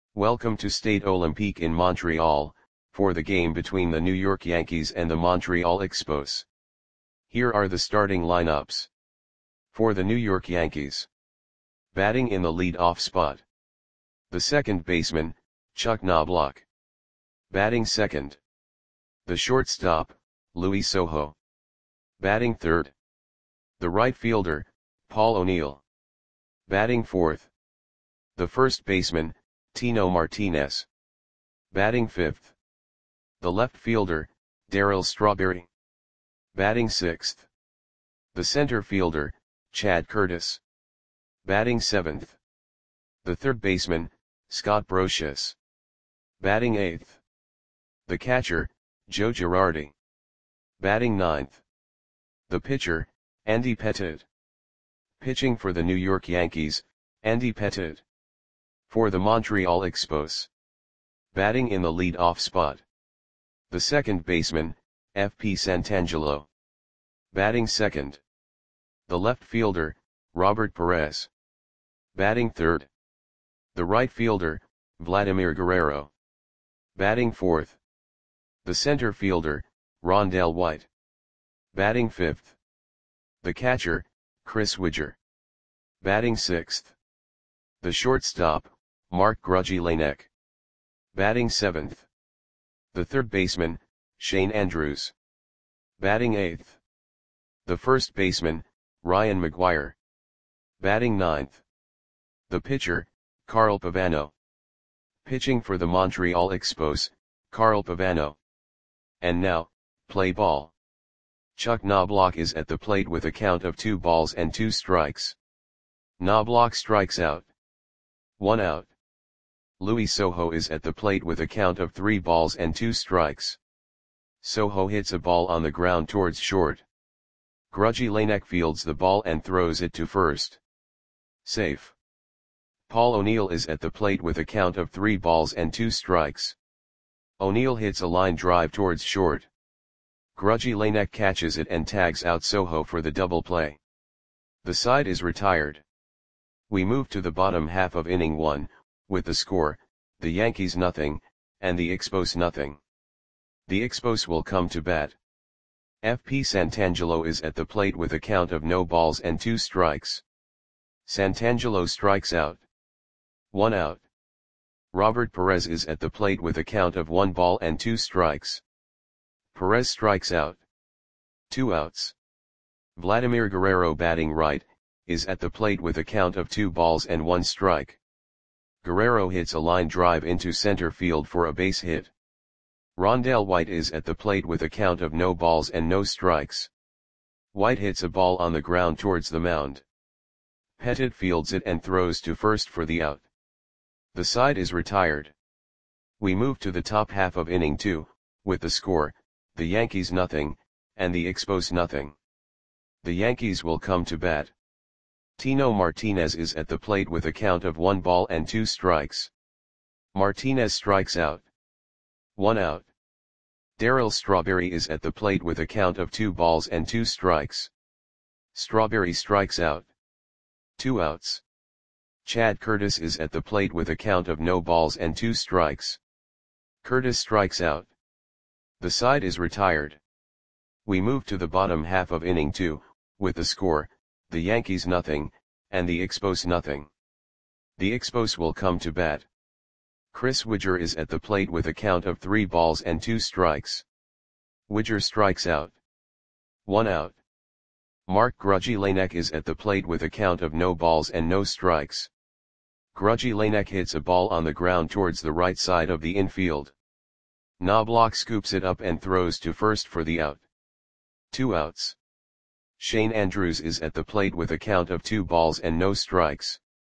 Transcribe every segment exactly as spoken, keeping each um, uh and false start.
Welcome to Stade Olympique in Montreal, for the game between the New York Yankees and the Montreal Expos. Here are the starting lineups. For the New York Yankees. Batting in the lead-off spot. The second baseman, Chuck Knobloch. Batting second. The shortstop, Luis Sojo. Batting third. The right fielder, Paul O'Neill. Batting fourth. The first baseman, Tino Martinez. Batting fifth. The left fielder, Darryl Strawberry. Batting sixth. The center fielder, Chad Curtis. Batting seventh. The third baseman, Scott Brosius. Batting eighth. The catcher, Joe Girardi. Batting ninth. The pitcher, Andy Pettitte. Pitching for the New York Yankees, Andy Pettitte. For the Montreal Expos. Batting in the lead-off spot. The second baseman, F P Santangelo. Batting second. The left fielder, Robert Perez. Batting third. The right fielder, Vladimir Guerrero. Batting fourth. The center fielder, Rondell White. Batting fifth. The catcher, Chris Widger. Batting sixth. The shortstop, Mark Grudzielanek. Batting seventh. The third baseman, Shane Andrews. Batting eighth. The first baseman, Ryan McGuire. Batting ninth. The pitcher, Carl Pavano. Pitching for the Montreal Expos, Carl Pavano. And now, play ball. Chuck Knobloch is at the plate with a count of two balls and two strikes. Knobloch strikes out. One out. Luis Sojo is at the plate with a count of three balls and two strikes. Sojo hits a ball on the ground towards short. Grudzielanek fields the ball and throws it to first. Safe. Paul O'Neill is at the plate with a count of three balls and two strikes. O'Neill hits a line drive towards short. Grudzielanek catches it and tags out Sojo for the double play. The side is retired. We move to the bottom half of inning one, with the score, the Yankees nothing, and the Expos nothing. The Expos will come to bat. F P Santangelo is at the plate with a count of no balls and two strikes. Santangelo strikes out. One out. Robert Perez is at the plate with a count of one ball and two strikes. Perez strikes out. Two outs. Vladimir Guerrero batting right, is at the plate with a count of two balls and one strike. Guerrero hits a line drive into center field for a base hit. Rondell White is at the plate with a count of no balls and no strikes. White hits a ball on the ground towards the mound. Pettitte fields it and throws to first for the out. The side is retired. We move to the top half of inning two, with the score, the Yankees nothing, and the Expos nothing. The Yankees will come to bat. Tino Martinez is at the plate with a count of one ball and two strikes. Martinez strikes out. One out. Darryl Strawberry is at the plate with a count of two balls and two strikes. Strawberry strikes out. Two outs. Chad Curtis is at the plate with a count of no balls and two strikes. Curtis strikes out. The side is retired. We move to the bottom half of inning two, with the score, the Yankees nothing, and the Expos nothing. The Expos will come to bat. Chris Widger is at the plate with a count of three balls and two strikes. Widger strikes out. One out. Mark Grudzielanek is at the plate with a count of no balls and no strikes. Grudzielanek hits a ball on the ground towards the right side of the infield. Knobloch scoops it up and throws to first for the out. Two outs. Shane Andrews is at the plate with a count of two balls and no strikes.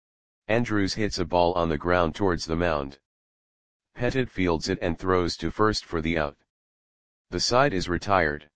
Andrews hits a ball on the ground towards the mound. Pettitte fields it and throws to first for the out. The side is retired.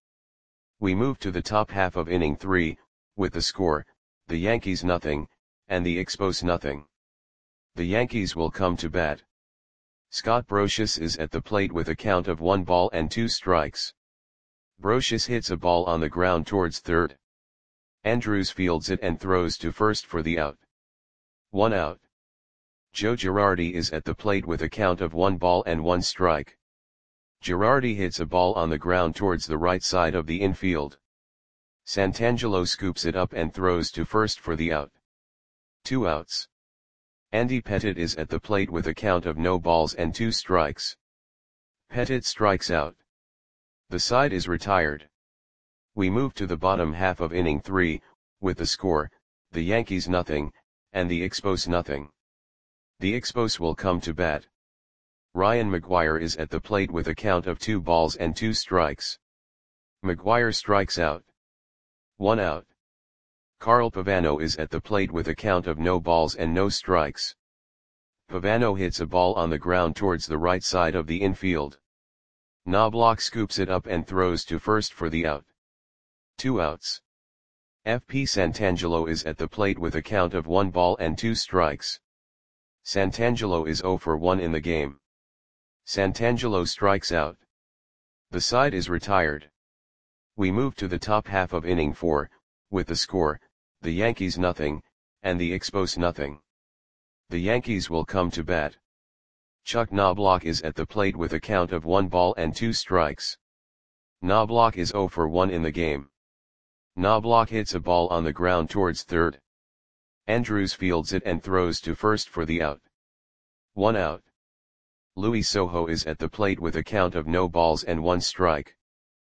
We move to the top half of inning three, with the score, the Yankees nothing, and the Expos nothing. The Yankees will come to bat. Scott Brosius is at the plate with a count of one ball and two strikes. Brosius hits a ball on the ground towards third. Andrews fields it and throws to first for the out. One out. Joe Girardi is at the plate with a count of one ball and one strike. Girardi hits a ball on the ground towards the right side of the infield. Santangelo scoops it up and throws to first for the out. Two outs. Andy Pettitte is at the plate with a count of no balls and two strikes. Pettitte strikes out. The side is retired. We move to the bottom half of inning three, with the score, the Yankees nothing, and the Expos nothing. The Expos will come to bat. Ryan McGuire is at the plate with a count of two balls and two strikes. McGuire strikes out. One out. Carl Pavano is at the plate with a count of no balls and no strikes. Pavano hits a ball on the ground towards the right side of the infield. Knobloch scoops it up and throws to first for the out. Two outs. F P Santangelo is at the plate with a count of one ball and two strikes. Santangelo is zero for one in the game. Santangelo strikes out. The side is retired. We move to the top half of inning four, with the score, the Yankees nothing, and the Expos nothing. The Yankees will come to bat. Chuck Knobloch is at the plate with a count of one ball and two strikes. Knobloch is zero for one in the game. Knobloch hits a ball on the ground towards third. Andrews fields it and throws to first for the out. One out. Luis Sojo is at the plate with a count of no balls and one strike.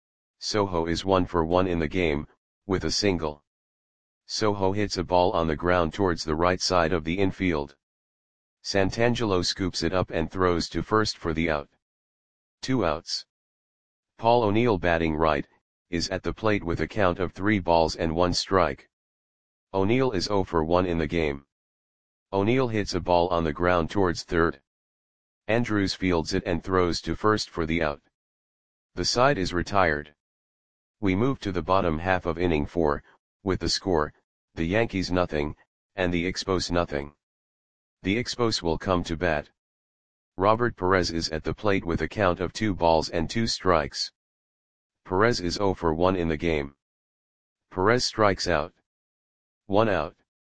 Sojo is one for one in the game, with a single. Sojo hits a ball on the ground towards the right side of the infield. Santangelo scoops it up and throws to first for the out. Two outs. Paul O'Neill, batting right, is at the plate with a count of three balls and one strike. O'Neill is zero for one in the game. O'Neill hits a ball on the ground towards third. Andrews fields it and throws to first for the out. The side is retired. We move to the bottom half of inning four, with the score, the Yankees nothing, and the Expos nothing. The Expos will come to bat. Robert Perez is at the plate with a count of two balls and two strikes. Perez is zero for one in the game. Perez strikes out. One out.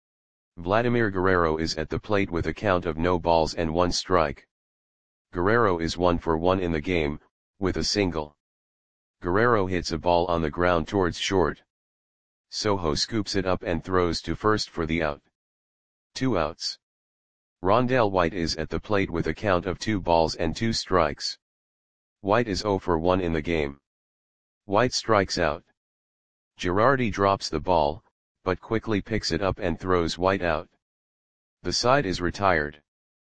Vladimir Guerrero is at the plate with a count of no balls and one strike. Guerrero is one for one in the game, with a single. Guerrero hits a ball on the ground towards short. Sojo scoops it up and throws to first for the out. Two outs. Rondell White is at the plate with a count of two balls and two strikes. White is zero for one in the game. White strikes out. Girardi drops the ball, but quickly picks it up and throws White out. The side is retired.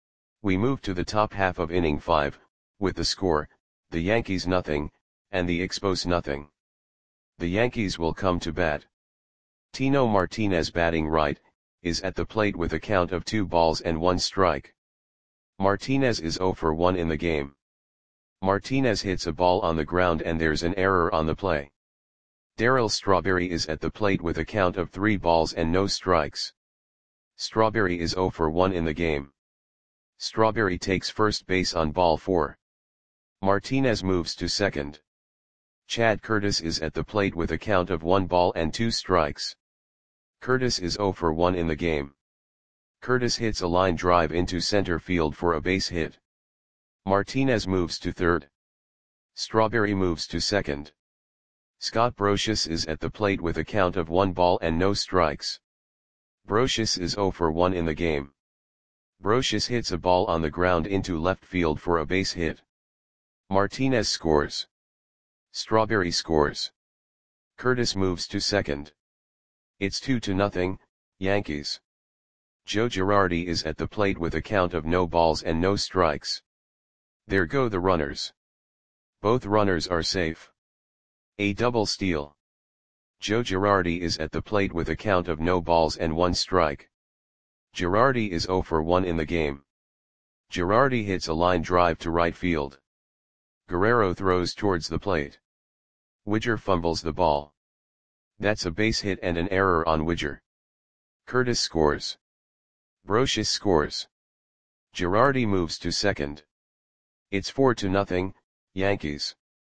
We move to the top half of inning five, with the score, the Yankees nothing, and the Expos nothing. The Yankees will come to bat. Tino Martinez, batting right, is at the plate with a count of two balls and one strike. Martinez is zero for one in the game. Martinez hits a ball on the ground and there's an error on the play. Darryl Strawberry is at the plate with a count of three balls and no strikes. Strawberry is zero for one in the game. Strawberry takes first base on ball four. Martinez moves to second. Chad Curtis is at the plate with a count of one ball and two strikes. Curtis is zero for one in the game. Curtis hits a line drive into center field for a base hit. Martinez moves to third. Strawberry moves to second. Scott Brosius is at the plate with a count of one ball and no strikes. Brosius is zero for one in the game. Brosius hits a ball on the ground into left field for a base hit. Martinez scores. Strawberry scores. Curtis moves to second. It's two to nothing, Yankees. Joe Girardi is at the plate with a count of no balls and no strikes. There go the runners. Both runners are safe. A double steal. Joe Girardi is at the plate with a count of no balls and one strike. Girardi is zero for one in the game. Girardi hits a line drive to right field. Guerrero throws towards the plate. Widger fumbles the ball. That's a base hit and an error on Widger. Curtis scores. Brosius scores. Girardi moves to second. It's four to nothing, Yankees.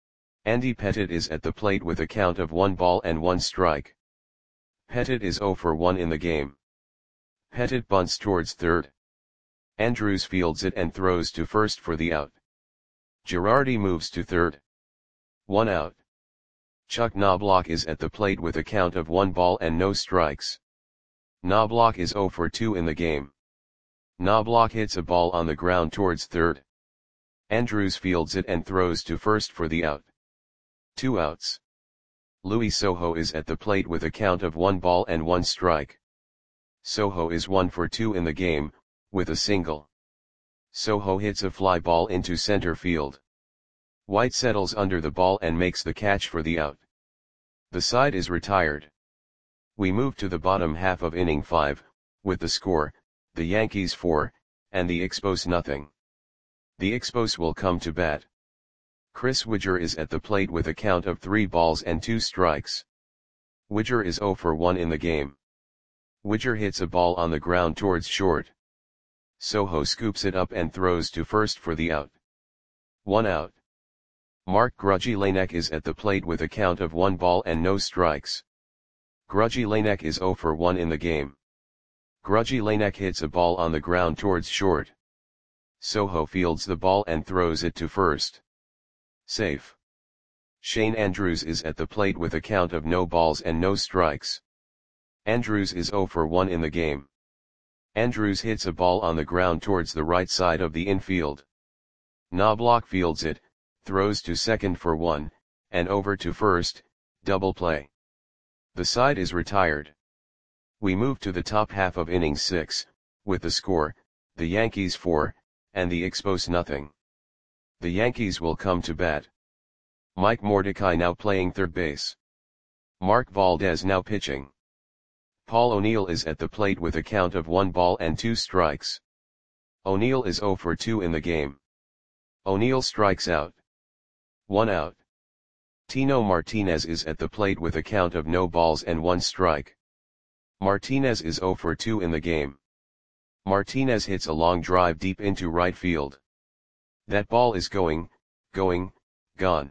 Andy Pettitte is at the plate with a count of one ball and one strike. Pettitte is zero for one in the game. Pettitte bunts towards third. Andrews fields it and throws to first for the out. Girardi moves to third. One out. Chuck Knobloch is at the plate with a count of one ball and no strikes. Knobloch is zero for two in the game. Knobloch hits a ball on the ground towards third. Andrews fields it and throws to first for the out. Two outs. Louis Sojo is at the plate with a count of one ball and one strike. Sojo is one for two in the game, with a single. Sojo hits a fly ball into center field. White settles under the ball and makes the catch for the out. The side is retired. We move to the bottom half of inning five, with the score, the Yankees four, and the Expos nothing. The Expos will come to bat. Chris Widger is at the plate with a count of three balls and two strikes. Widger is zero for one in the game. Widger hits a ball on the ground towards short. Sojo scoops it up and throws to first for the out. One out. Mark Grudzielanek is at the plate with a count of one ball and no strikes. Grudzielanek is zero for one in the game. Grudzielanek hits a ball on the ground towards short. Sojo fields the ball and throws it to first. Safe. Shane Andrews is at the plate with a count of no balls and no strikes. Andrews is zero for one in the game. Andrews hits a ball on the ground towards the right side of the infield. Knobloch fields it, throws to second for one, and over to first, double play. The side is retired. We move to the top half of inning six, with the score, the Yankees four, and the Expos nothing. The Yankees will come to bat. Mike Mordecai now playing third base. Mark Valdez now pitching. Paul O'Neill is at the plate with a count of one ball and two strikes. O'Neill is zero for two in the game. O'Neill strikes out. One out. Tino Martinez is at the plate with a count of no balls and one strike. Martinez is zero for two in the game. Martinez hits a long drive deep into right field. That ball is going, going, gone.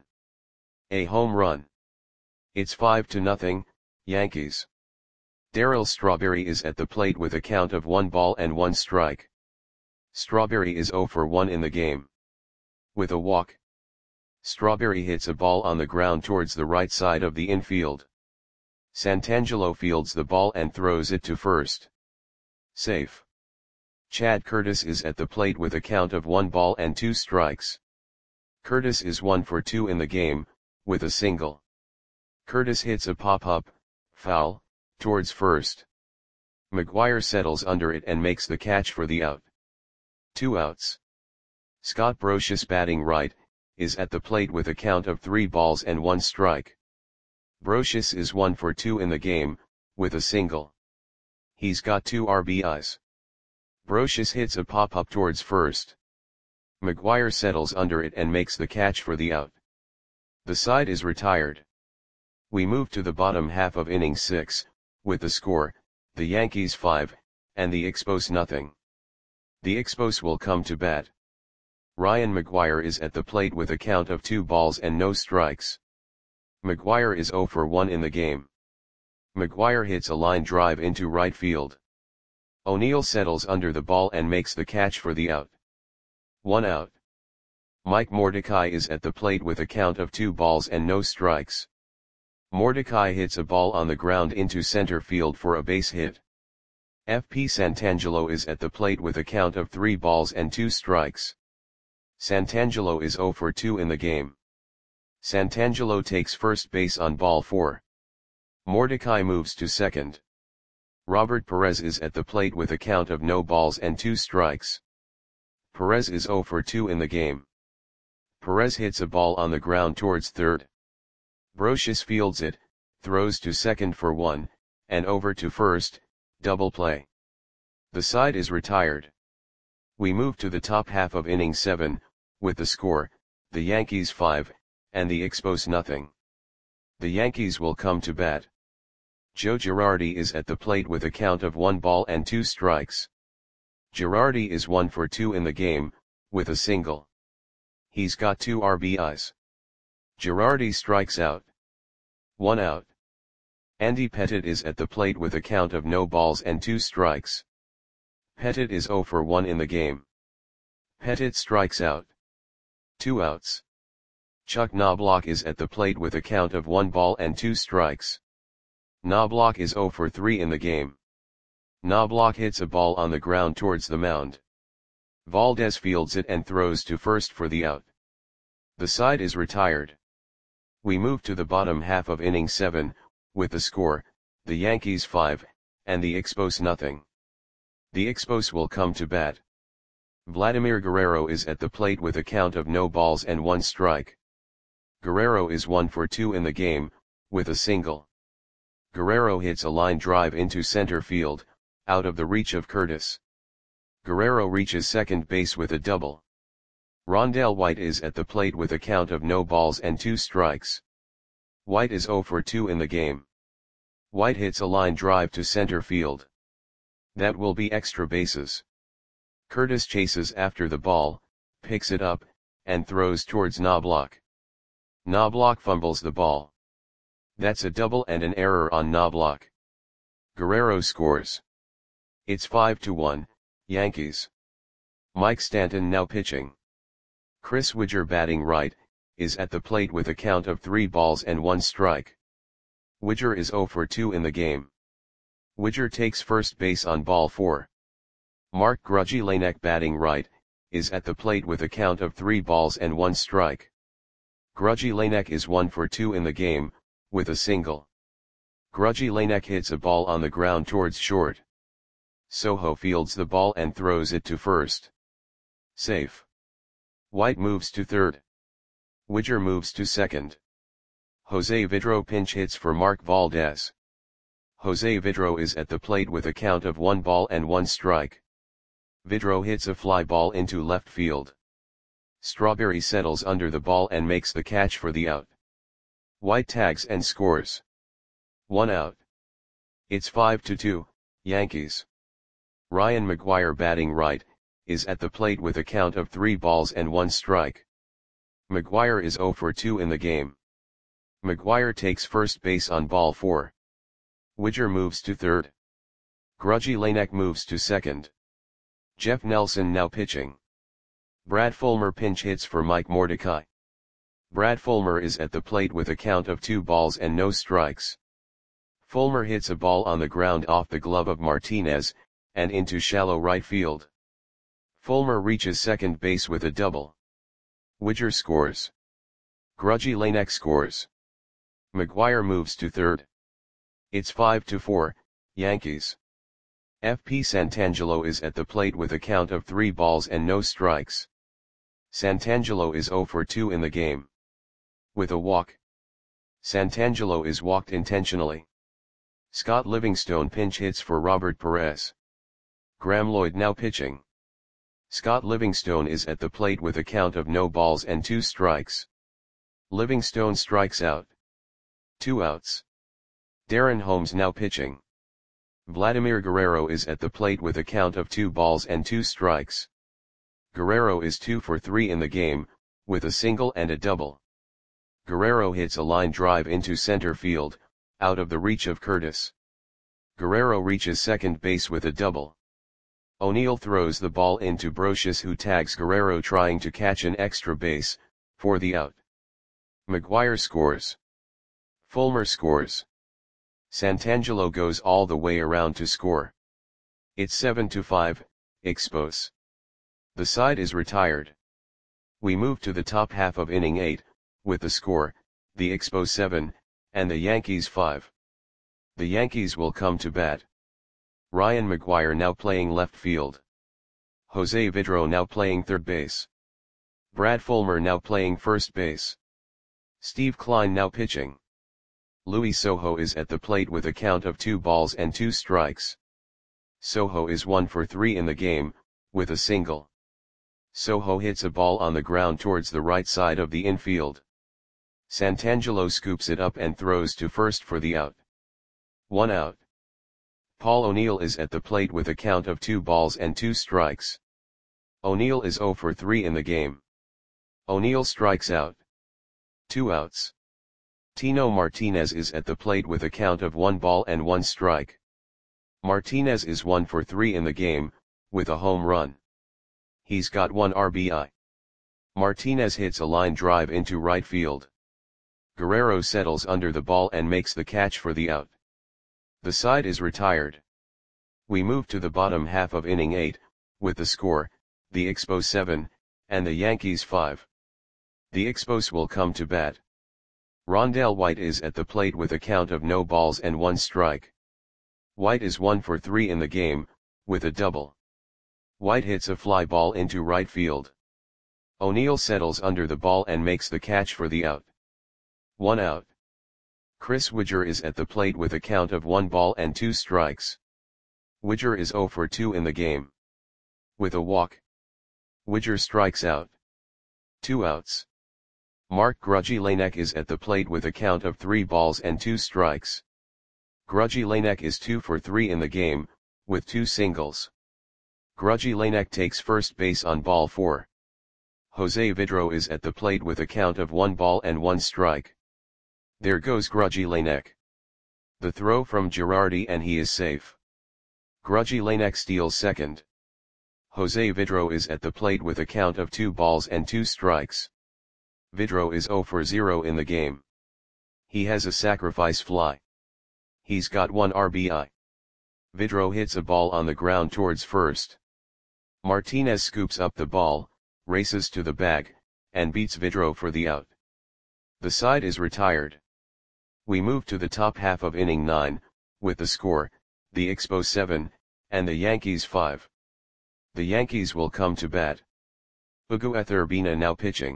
A home run. It's five to nothing, Yankees. Darryl Strawberry is at the plate with a count of one ball and one strike. Strawberry is zero for one in the game. With a walk. Strawberry hits a ball on the ground towards the right side of the infield. Santangelo fields the ball and throws it to first. Safe. Chad Curtis is at the plate with a count of one ball and two strikes. Curtis is one for two in the game, with a single. Curtis hits a pop-up, foul, towards first. McGuire settles under it and makes the catch for the out. Two outs. Scott Brosius batting right, is at the plate with a count of three balls and one strike. Brosius is one for two in the game, with a single. He's got two R B Is. Brosius hits a pop-up towards first. McGuire settles under it and makes the catch for the out. The side is retired. We move to the bottom half of inning six, with the score, the Yankees five, and the Expos nothing. The Expos will come to bat. Ryan McGuire is at the plate with a count of two balls and no strikes. McGuire is zero for one in the game. McGuire hits a line drive into right field. O'Neill settles under the ball and makes the catch for the out. One out. Mike Mordecai is at the plate with a count of two balls and no strikes. Mordecai hits a ball on the ground into center field for a base hit. F P Santangelo is at the plate with a count of three balls and two strikes. Santangelo is zero for two in the game. Santangelo takes first base on ball four. Mordecai moves to second. Robert Perez is at the plate with a count of no balls and two strikes. Perez is zero for two in the game. Perez hits a ball on the ground towards third. Brosius fields it, throws to second for one, and over to first, double play. The side is retired. We move to the top half of inning seven, with the score, the Yankees five, and the Expos nothing. The Yankees will come to bat. Joe Girardi is at the plate with a count of one ball and two strikes. Girardi is one for two in the game, with a single. He's got two R B Is. Girardi strikes out. One out. Andy Pettitte is at the plate with a count of no balls and two strikes. Pettit is zero for one in the game. Pettit strikes out. Two outs. Chuck Knobloch is at the plate with a count of one ball and two strikes. Knobloch is zero for three in the game. Knobloch hits a ball on the ground towards the mound. Valdez fields it and throws to first for the out. The side is retired. We move to the bottom half of inning seven, with the score, the Yankees five, and the Expos nothing. The Expos will come to bat. Vladimir Guerrero is at the plate with a count of no balls and one strike. Guerrero is one for two in the game, with a single. Guerrero hits a line drive into center field, out of the reach of Curtis. Guerrero reaches second base with a double. Rondell White is at the plate with a count of no balls and two strikes. White is zero for two in the game. White hits a line drive to center field. That will be extra bases. Curtis chases after the ball, picks it up, and throws towards Knobloch. Knobloch fumbles the ball. That's a double and an error on Knobloch. Guerrero scores. It's five to one, Yankees. Mike Stanton now pitching. Chris Widger batting right, is at the plate with a count of three balls and one strike. Widger is zero for two in the game. Widger takes first base on ball four. Mark Grudzielanek batting right, is at the plate with a count of three balls and one strike. Grudzielanek is one for two in the game, with a single. Grudzielanek hits a ball on the ground towards short. Soho fields the ball and throws it to first. Safe. White moves to third. Widger moves to second. Jose Vidro pinch hits for Mark Valdez. Jose Vidro is at the plate with a count of one ball and one strike. Vidro hits a fly ball into left field. Strawberry settles under the ball and makes the catch for the out. White tags and scores. One out. It's five to two, Yankees. Ryan McGuire batting right, is at the plate with a count of three balls and one strike. McGuire is zero for two in the game. McGuire takes first base on ball four. Widger moves to third. Grudzielanek moves to second. Jeff Nelson now pitching. Brad Fulmer pinch hits for Mike Mordecai. Brad Fulmer is at the plate with a count of two balls and no strikes. Fulmer hits a ball on the ground off the glove of Martinez, and into shallow right field. Fulmer reaches second base with a double. Widger scores. Grudzielanek scores. McGuire moves to third. It's five to four, Yankees. F P Santangelo is at the plate with a count of three balls and no strikes. Santangelo is zero for two in the game. With a walk. Santangelo is walked intentionally. Scott Livingstone pinch hits for Robert Perez. Graham Lloyd now pitching. Scott Livingstone is at the plate with a count of no balls and two strikes. Livingstone strikes out. Two outs. Darren Holmes now pitching. Vladimir Guerrero is at the plate with a count of two balls and two strikes. Guerrero is two for three in the game, with a single and a double. Guerrero hits a line drive into center field, out of the reach of Curtis. Guerrero reaches second base with a double. O'Neill throws the ball into Brocious, who tags Guerrero trying to catch an extra base, for the out. McGuire scores. Fulmer scores. Santangelo goes all the way around to score. It's seven to five, Expos. The side is retired. We move to the top half of inning eight, with the score, the Expos seven, and the Yankees five. The Yankees will come to bat. Ryan McGuire now playing left field. Jose Vidro now playing third base. Brad Fulmer now playing first base. Steve Klein now pitching. Luis Soho is at the plate with a count of two balls and two strikes. Soho is one for three in the game, with a single. Soho hits a ball on the ground towards the right side of the infield. Santangelo scoops it up and throws to first for the out. One out. Paul O'Neill is at the plate with a count of two balls and two strikes. O'Neill is zero for three in the game. O'Neill strikes out. Two outs. Tino Martinez is at the plate with a count of one ball and one strike. Martinez is one for three in the game, with a home run. He's got one R B I. Martinez hits a line drive into right field. Guerrero settles under the ball and makes the catch for the out. The side is retired. We move to the bottom half of inning eight, with the score, the Expos seven, and the Yankees five. The Expos will come to bat. Rondell White is at the plate with a count of no balls and one strike. White is one for three in the game, with a double. White hits a fly ball into right field. O'Neill settles under the ball and makes the catch for the out. One out. Chris Widger is at the plate with a count of one ball and two strikes. Widger is zero for two in the game. With a walk, Widger strikes out. Two outs. Mark Grudzielanek is at the plate with a count of three balls and two strikes. Grudzielanek is two for three in the game, with two singles. Grudzielanek takes first base on ball four. Jose Vidro is at the plate with a count of one ball and one strike. There goes Grudzielanek. The throw from Girardi and he is safe. Grudzielanek steals second. Jose Vidro is at the plate with a count of two balls and two strikes. Vidro is zero for zero in the game. He has a sacrifice fly. He's got one R B I. Vidro hits a ball on the ground towards first. Martinez scoops up the ball, races to the bag, and beats Vidro for the out. The side is retired. We move to the top half of inning nine, with the score, the Expos seven, and the Yankees five. The Yankees will come to bat. Ugueth Urbina now pitching.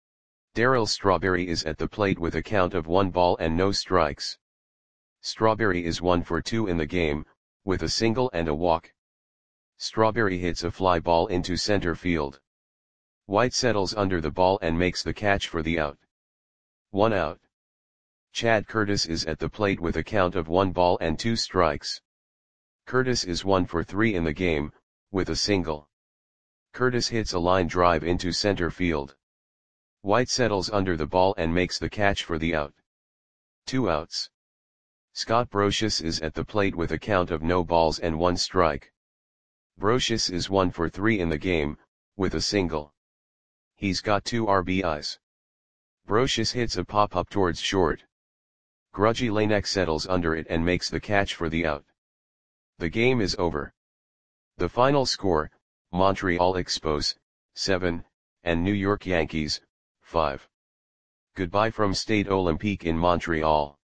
Darryl Strawberry is at the plate with a count of one ball and no strikes. Strawberry is one for two in the game, with a single and a walk. Strawberry hits a fly ball into center field. White settles under the ball and makes the catch for the out. One out. Chad Curtis is at the plate with a count of one ball and two strikes. Curtis is one for three in the game, with a single. Curtis hits a line drive into center field. White settles under the ball and makes the catch for the out. Two outs. Scott Brosius is at the plate with a count of no balls and one strike. Brosius is one for three in the game, with a single. He's got two R B Is. Brosius hits a pop-up towards short. Grudzielanek settles under it and makes the catch for the out. The game is over. The final score, Montreal Expos, seven, and New York Yankees, five. Goodbye from Stade Olympique in Montreal.